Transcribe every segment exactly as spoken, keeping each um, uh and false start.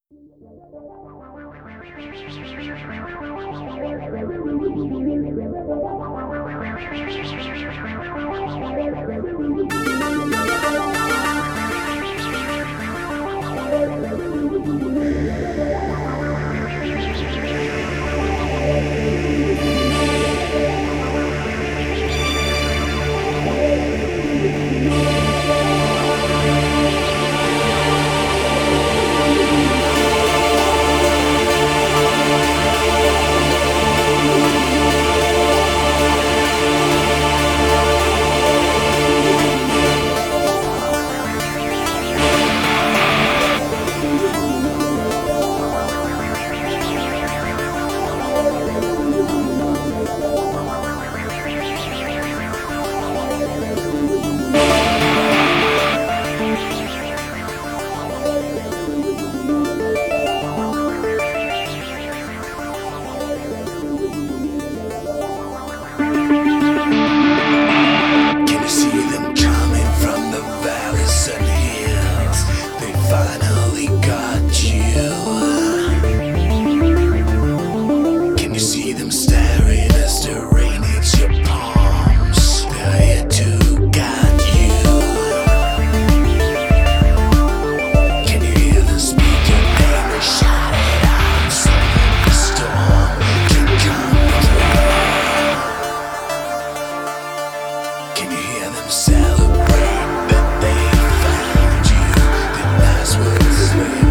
Can you see them coming from the valleys and hills? They finally got you. Can you see them staring as the rain hits your palms? They're here to guide you. Can you hear them speak your name and shout it out so that the storm can come through? Can you hear them celebrate that they found you? The nights will slip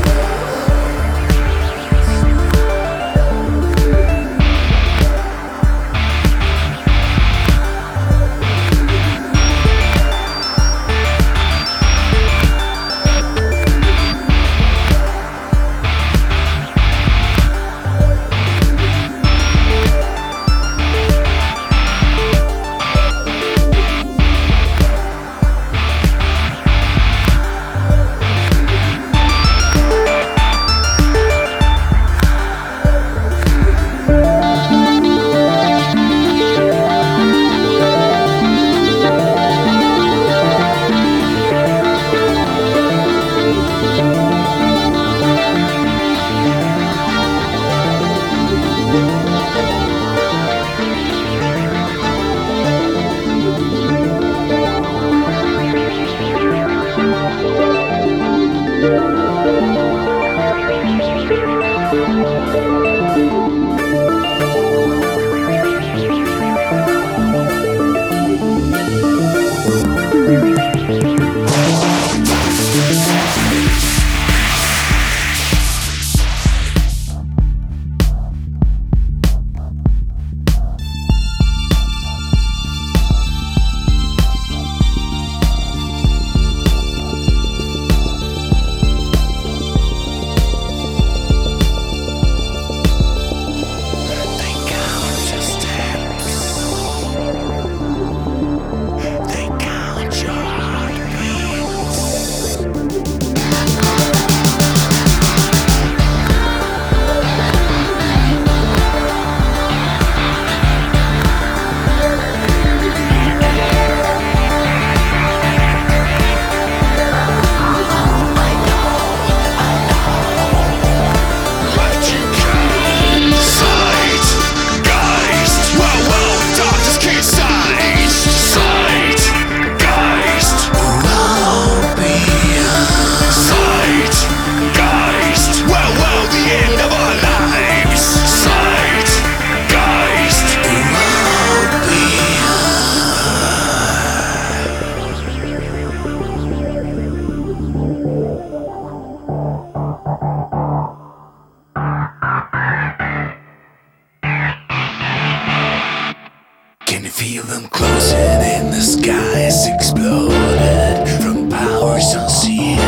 Can you feel them closing in? The skies exploded from powers unseen.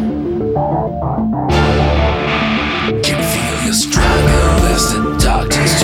Can you feel your struggle as the darkness